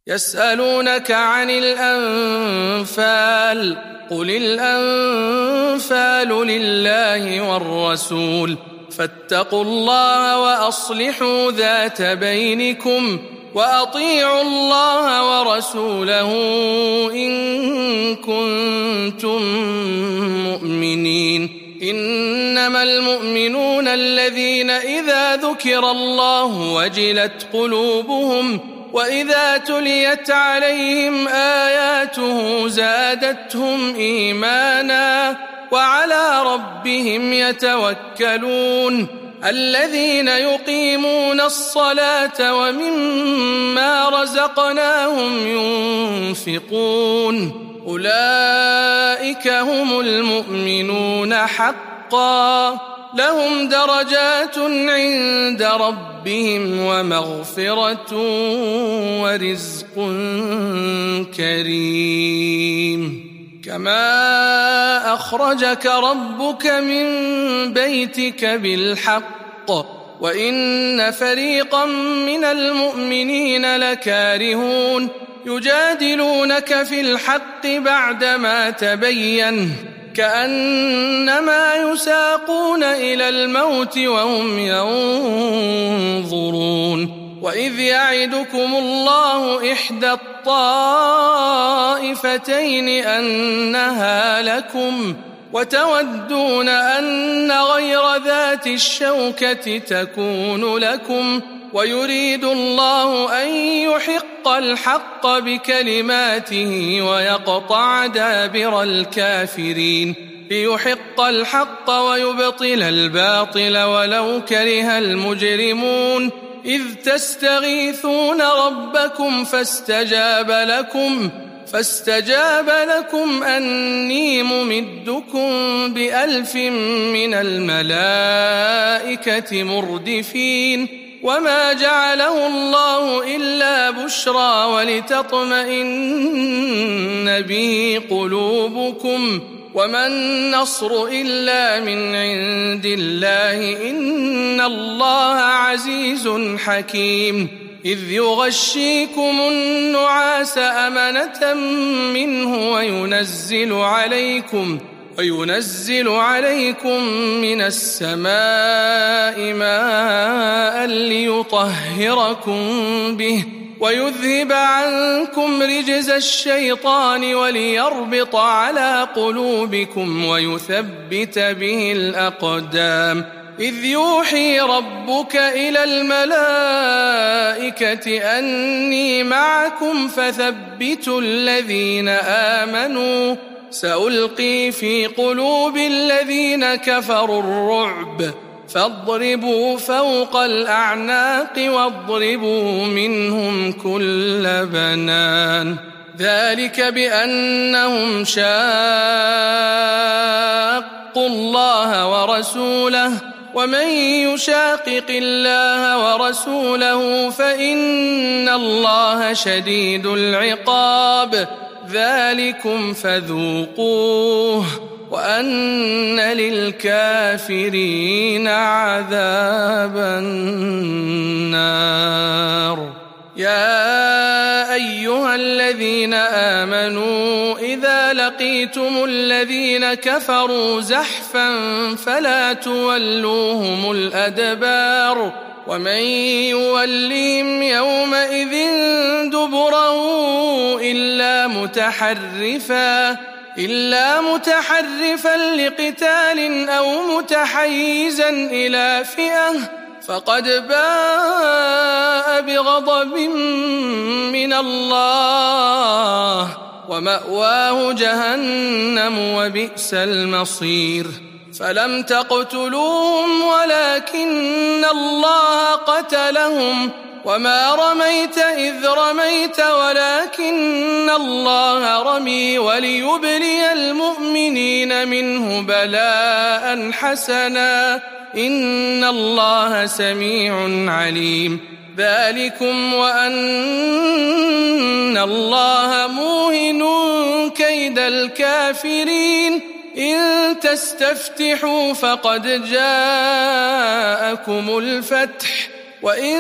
يسألونك عن الأنفال قل الأنفال لله والرسول فاتقوا الله وأصلحوا ذات بينكم وأطيعوا الله ورسوله إن كنتم مؤمنين إنما المؤمنون الذين إذا ذكر الله وجلت قلوبهم وإذا تليت عليهم آياته زادتهم إيمانا وعلى ربهم يتوكلون الذين يقيمون الصلاة ومما رزقناهم ينفقون أولئك هم المؤمنون حقا لهم درجات عند ربهم ومغفرة ورزق كريم كما أخرجك ربك من بيتك بالحق وإن فريقا من المؤمنين لكارهون يجادلونك في الحق بعدما تبين كأنما يساقون إلى الموت وهم ينظرون وإذ يعدكم الله إحدى الطائفتين أنها لكم وتودون أن غير ذات الشوكة تكون لكم ويريد الله أن يحق الحق بكلماته ويقطع دابر الكافرين ليحق الحق ويبطل الباطل ولو كره المجرمون إذ تستغيثون ربكم فاستجاب لكم أني ممدكم ب1000 من الملائكة مردفين وما جعله الله إلا بشرى ولتطمئن به قلوبكم وما النصر إلا من عند الله إن الله عزيز حكيم إذ يغشيكم النعاس أمنة منه وينزل عليكم من السماء ماء ليطهركم به ويذهب عنكم رجز الشيطان وليربط على قلوبكم ويثبت به الأقدام إذ يوحي ربك إلى الملائكة أني معكم فثبتوا الذين آمنوا سألقي في قلوب الذين كفروا الرعب فاضربوا فوق الأعناق واضربوا منهم كل بنان ذلك بأنهم شاقوا الله ورسوله ومن يشاقق الله ورسوله فإن الله شديد العقاب ذلكم فذوقوه وأن للكافرين عذاب النار يا أيها الذين آمنوا إذا لقيتم الذين كفروا زحفا فلا تولوهم الأدبار ومن يوليهم يومئذ دبره إلا متحرفا لقتال أو متحيزا إلى فئة فقد باء بغضب من الله ومأواه جهنم وبئس المصير فلم تقتلوهم ولكن الله قتلهم وما رميت إذ رميت ولكن الله رمي وليبلي المؤمنين منه بلاء حسنا إن الله سميع عليم ذلكم وأن الله موهن كيد الكافرين إن تستفتحوا فقد جاءكم الفتح وإن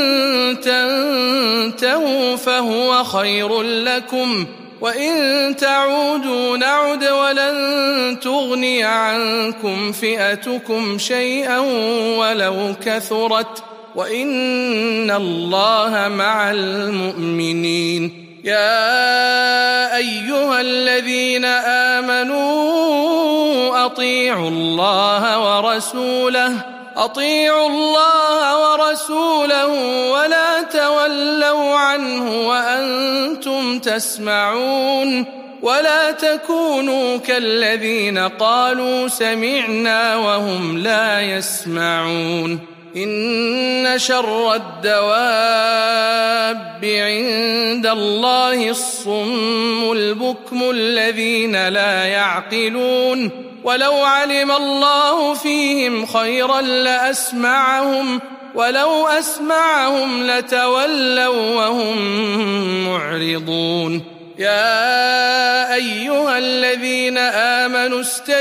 تنتهوا فهو خير لكم وإن تعودوا نعد ولن تغني عنكم فئتكم شيئا ولو كثرت وإن الله مع المؤمنين. يا أيها الذين آمنوا أطيعوا الله ورسوله ولا تولوا عنه وأنتم تسمعون ولا تكونوا كالذين قالوا سمعنا وهم لا يسمعون. إن شر الدواب عند الله الصم البكم الذين لا يعقلون ولو علم الله فيهم خيرا لأسمعهم ولو أسمعهم لتولوا وهم معرضون. يا أيها الذين آمنوا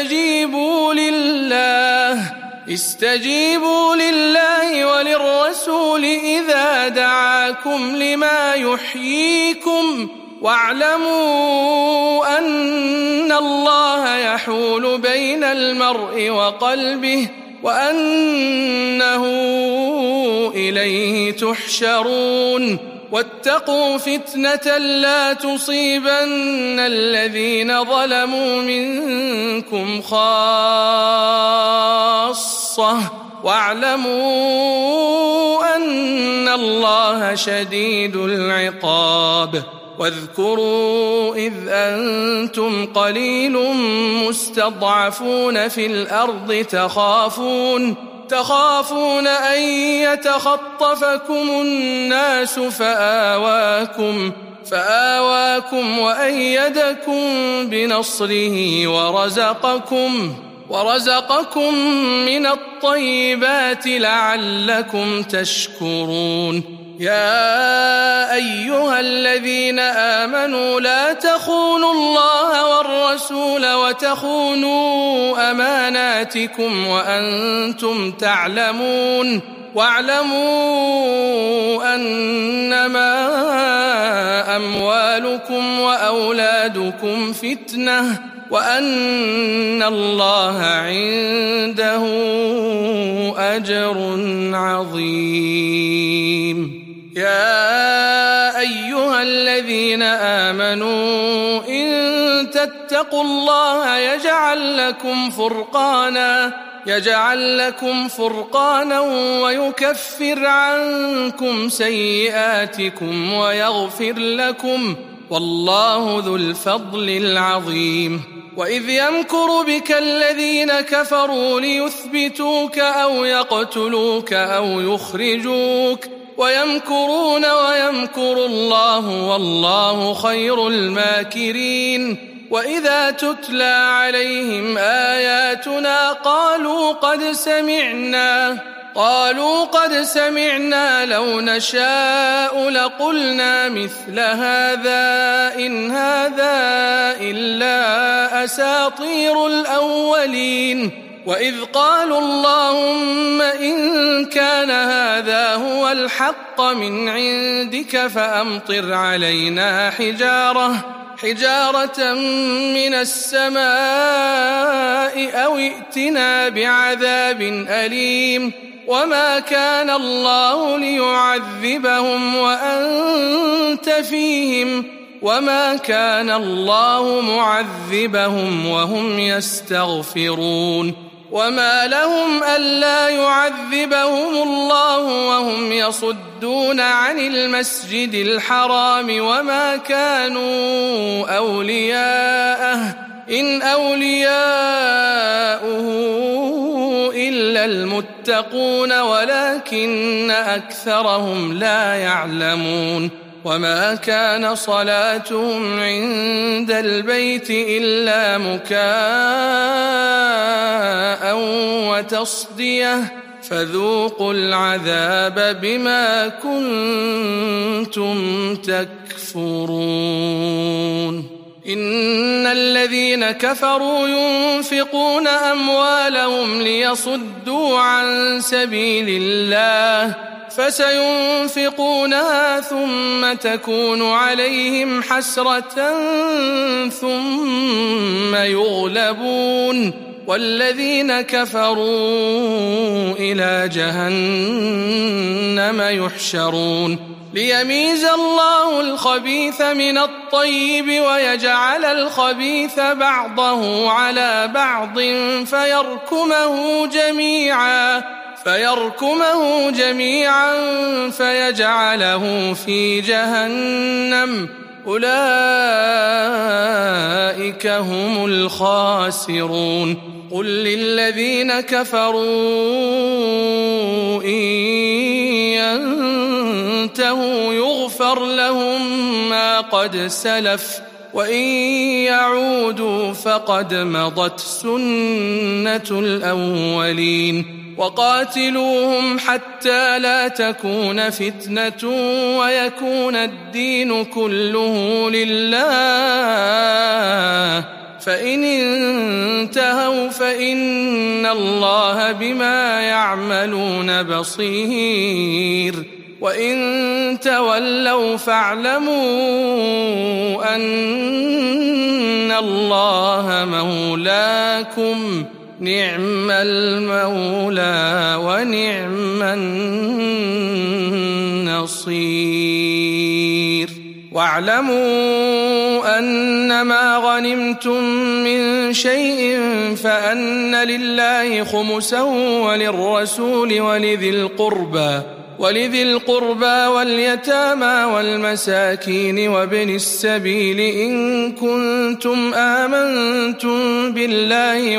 استجيبوا لله وللرسول إذا دعاكم لما يحييكم واعلموا أن الله يحول بين المرء وقلبه وأنه إليه تحشرون. واتقوا فتنة لا تصيبن الذين ظلموا منكم خاصة واعلموا أن الله شديد العقاب. واذكروا إذ أنتم قليل مستضعفون في الأرض تخافون أن يتخطفكم الناس فآواكم وأيدكم بنصره ورزقكم من الطيبات لعلكم تشكرون. يا أيها الذين آمنوا لا تخونوا الله والرسول وتخونوا أماناتكم وأنتم تعلمون واعلموا أنما أموالكم وأولادكم فتنة وأن الله عنده أجر عظيم. يا أيها الذين آمنوا إن تتقوا الله يجعل لكم فرقانا ويكفر عنكم سيئاتكم ويغفر لكم والله ذو الفضل العظيم. وإذ يمكر بك الذين كفروا ليثبتوك أو يقتلوك أو يخرجوك ويمكرون ويمكر الله والله خير الماكرين. وإذا تتلى عليهم آياتنا قالوا قد سمعنا لو نشاء لقلنا مثل هذا إن هذا إلا أساطير الأولين. وإذ قالوا اللهم إن كان هذا هو الحق من عندك فأمطر علينا حجارة من السماء أو ائتنا بعذاب أليم. وما كان الله ليعذبهم وأنت فيهم وما كان الله معذبهم وهم يستغفرون. وما لهم ألا يعذبهم الله وهم يصدون عن المسجد الحرام وما كانوا أولياءه إن أولياؤه إلا المتقون ولكن أكثرهم لا يعلمون. وما كان صلاتهم عند البيت إلا مكاء وتصدية فذوقوا العذاب بما كنتم تكفرون. إن الذين كفروا ينفقون أموالهم ليصدوا عن سبيل الله فسينفقونها ثم تكون عليهم حسرة ثم يغلبون والذين كفروا إلى جهنم يحشرون ليميز الله الخبيث من الطيب ويجعل الخبيث بعضه على بعض فيركمه جميعا فيجعله في جهنم أولئك هم الخاسرون قل للذين كفروا إن ينتهوا يغفر لهم ما قد سلف وإن يعودوا فقد مضت سنة الأولين وقاتلوهم حتى لا تكون فتنة ويكون الدين كله لله فإن انتهوا فإن الله بما يعملون بصير وإن تولوا فاعلموا أن الله مولاكم نعم المولى ونعم النصير واعلموا أنما غنمتم من شيء فأن لله خمسه وللرسول ولذي القربى واليتامى والمساكين وابن السبيل إن كنتم آمنتم بالله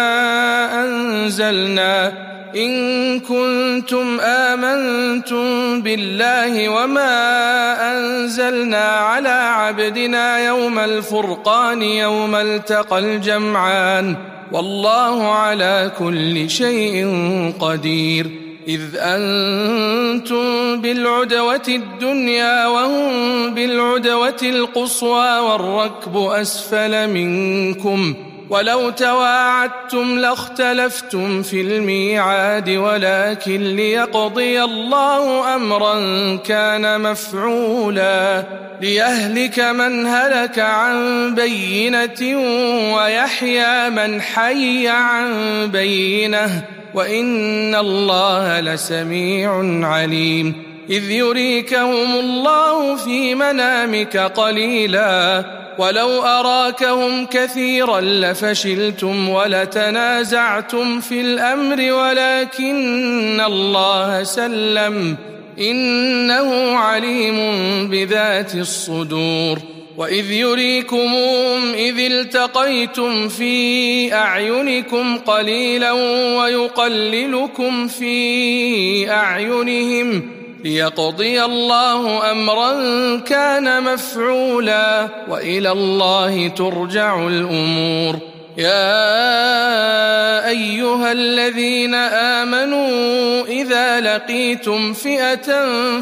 وما أنزلنا على عبدنا يوم الفرقان يوم التقى الجمعان والله على كل شيء قدير إذ أنتم بالعدوة الدنيا وهم بالعدوة القصوى والركب أسفل منكم ولو تواعدتم لاختلفتم في الميعاد ولكن ليقضي الله أمرا كان مفعولا ليهلك من هلك عن بينة ويحيى من حي عن بينة وإن الله لسميع عليم إذ يريكهم الله في منامك قليلا ولو أراكهم كثيرا لفشلتم ولتنازعتم في الأمر ولكن الله سلم إنه عليم بذات الصدور وإذ يريكمهم إذ التقيتم في أعينكم قليلا ويقللكم في أعينهم ليقضي الله أمرا كان مفعولا وإلى الله ترجع الأمور يا أيها الذين آمنوا إذا لقيتم فئة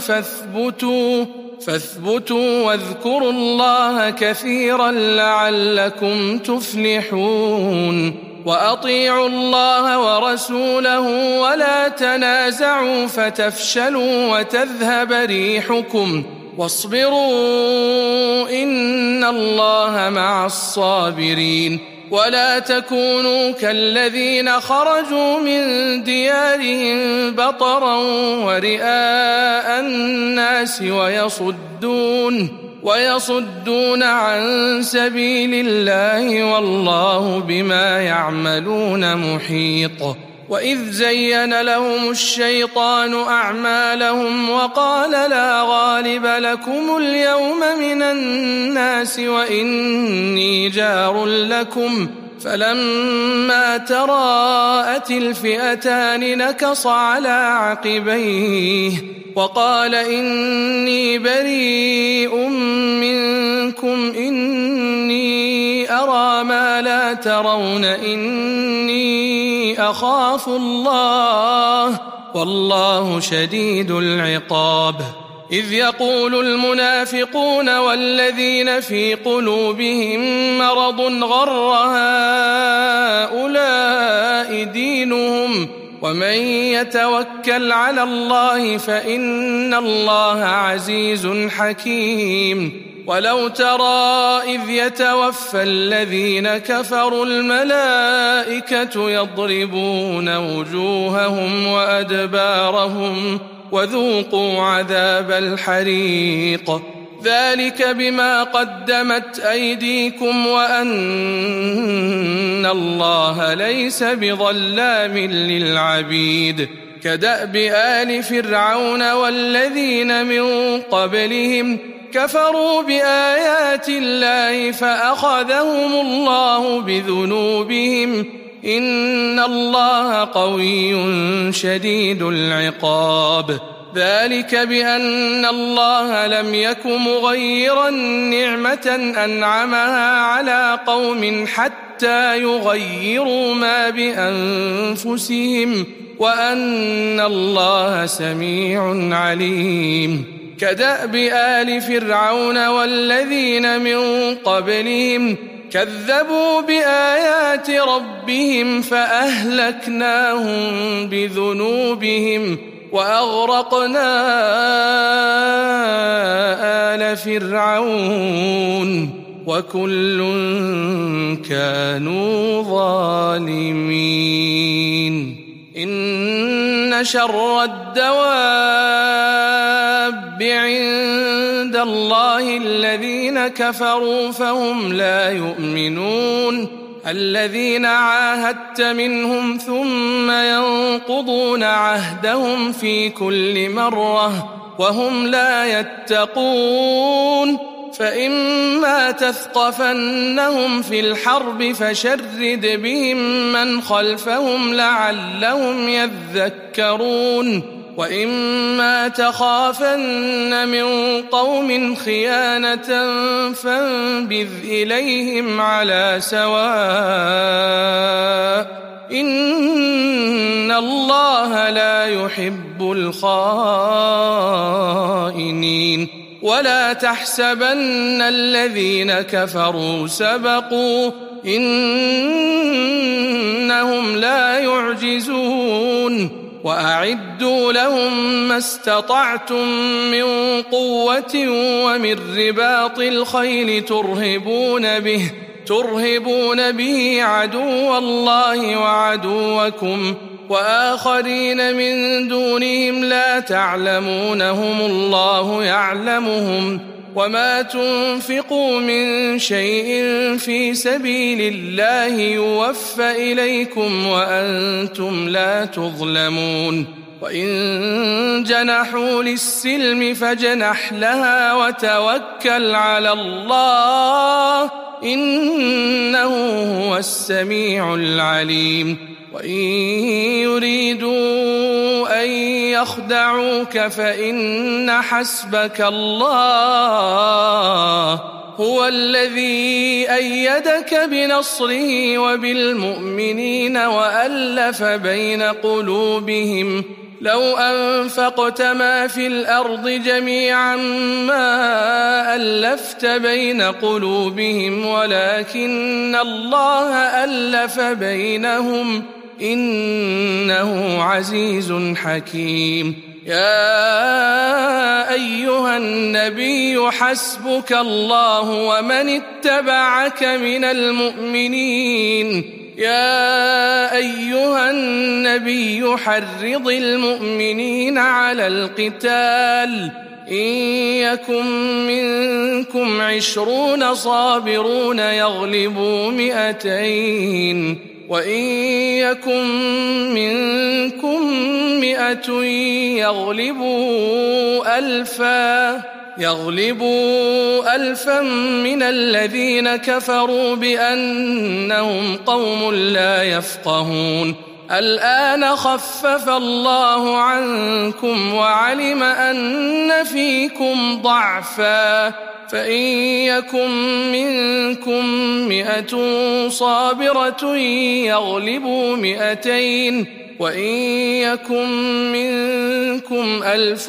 فاثبتوا واذكروا الله كثيرا لعلكم تفلحون وأطيعوا الله ورسوله ولا تنازعوا فتفشلوا وتذهب ريحكم واصبروا إن الله مع الصابرين ولا تكونوا كالذين خرجوا من ديارهم بطرا ورئاء الناس ويصدون عن سبيل الله والله بما يعملون محيط وإذ زين لهم الشيطان أعمالهم وقال لا غالب لكم اليوم من الناس وإني جار لكم فلما تراءت الفئتان نكص على عقبيه وقال إني بريء منكم إني أرى ما لا ترون إني أخاف الله والله شديد العقاب إذ يقول المنافقون والذين في قلوبهم مرض غر هؤلاء دينهم ومن يتوكل على الله فإن الله عزيز حكيم ولو ترى إذ يتوفى الذين كفروا الملائكة يضربون وجوههم وأدبارهم وذوقوا عذاب الحريق ذلك بما قدمت أيديكم وأن الله ليس بظلام للعبيد كدأب آل فرعون والذين من قبلهم كفروا بآيات الله فأخذهم الله بذنوبهم إن الله قوي شديد العقاب ذلك بأن الله لم يك مغيرا نعمة أنعمها على قوم حتى يغيروا ما بأنفسهم وأن الله سميع عليم كدأب آل فرعون والذين من قبلهم كذبوا بآيات ربهم فأهلكناهم بذنوبهم وأغرقنا آل فرعون وكل كانوا ظالمين إن شر الدواب عند الله الذين كفروا فهم لا يؤمنون الذين عاهدت منهم ثم ينقضون عهدهم في كل مرة وهم لا يتقون فإما تثقفنهم في الحرب فشرد بهم من خلفهم لعلهم يذكرون وإما تخافن من قوم خيانة فانبذ إليهم على سواء إن الله لا يحب الخائنين ولا تحسبن الذين كفروا سبقوا إنهم لا يعجزون وأعدوا لهم ما استطعتم من قوة ومن رباط الخيل ترهبون به عدو الله وعدوكم وآخرين من دونهم لا تعلمونهم الله يعلمهم وما تنفقوا من شيء في سبيل الله يوفى إليكم وأنتم لا تظلمون وإن جنحوا للسلم فاجنح لها وتوكل على الله إنه هو السميع العليم وإن يريدوا أن يخدعوك فإن حسبك الله هو الذي أيدك بنصره وبالمؤمنين وألف بين قلوبهم لو أنفقت ما في الأرض جميعا ما ألفت بين قلوبهم ولكن الله ألف بينهم إنه عزيز حكيم يا أيها النبي حسبك الله ومن اتبعك من المؤمنين يا أيها النبي حرض المؤمنين على القتال إن يكن منكم 20 صابرون يغلبوا 200 وإن يكن منكم 100 يغلبوا 1000 من الذين كفروا بأنهم قوم لا يفقهون الآن خفف الله عنكم وعلم أن فيكم ضعفا فإن يكن منكم 100 صابرة يغلبوا 200 وإن يكن منكم 1000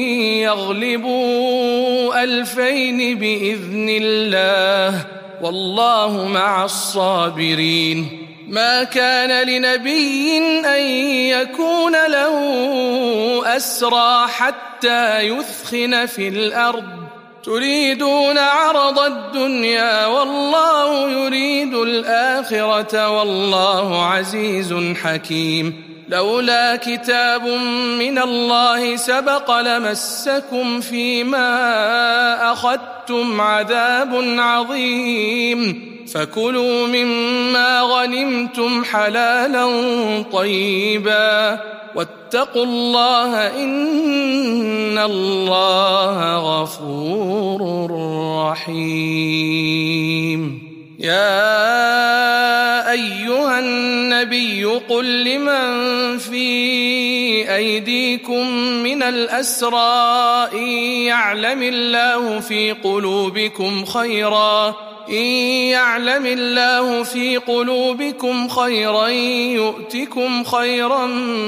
يغلبوا 2000 بإذن الله والله مع الصابرين ما كان لنبي أن يكون له أسرى حتى يثخن في الأرض تريدون عرض الدنيا والله يريد الآخرة والله عزيز حكيم لولا كتاب من الله سبق لمسكم فيما أخذتم عذاب عظيم فكلوا مما غنمتم حلالا طيبا واتقوا الله إن الله غفور رحيم يا أيها النبي قل لمن في أيديكم من الأسرى إن يعلم الله في قلوبكم خيرا يؤتكم خيرا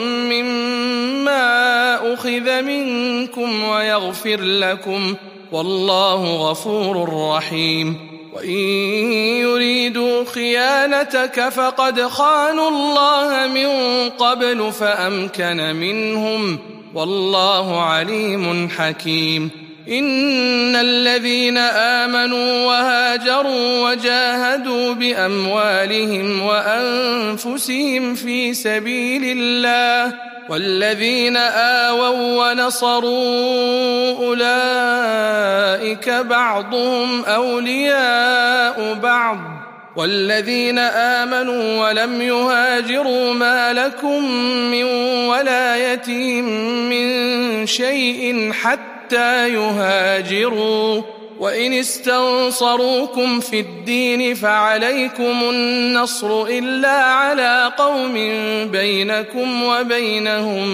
مما أخذ منكم ويغفر لكم والله غفور رحيم وإن يريدوا خيانتك فقد خانوا الله من قبل فأمكن منهم والله عليم حكيم إن الذين آمنوا وهاجروا وجاهدوا بأموالهم وأنفسهم في سبيل الله والذين آووا ونصروا أولئك بعضهم أولياء بعض والذين آمنوا ولم يهاجروا ما لكم من ولايتهم من شيء حتى يهاجروا وإن استنصروكم في الدين فعليكم النصر إلا على قوم بينكم وبينهم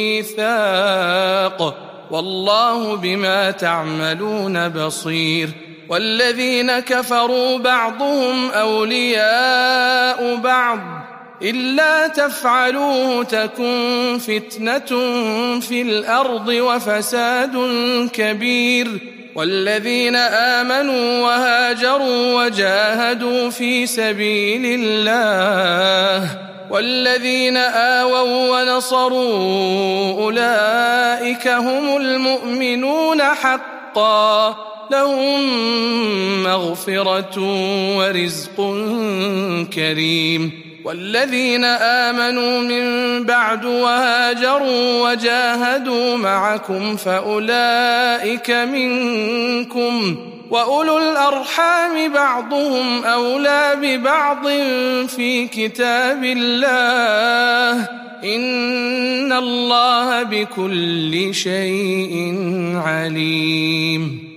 ميثاق والله بما تعملون بصير والذين كفروا بعضهم أولياء بعض إلا تفعلوه تكن فتنة في الأرض وفساد كبير والذين آمنوا وهاجروا وجاهدوا في سبيل الله والذين آووا ونصروا أولئك هم المؤمنون حقا لهم مغفرة ورزق كريم والذين آمنوا من بعد وهاجروا وجاهدوا معكم فأولئك منكم وأولو الأرحام بعضهم أولى ببعض في كتاب الله إن الله بكل شيء عليم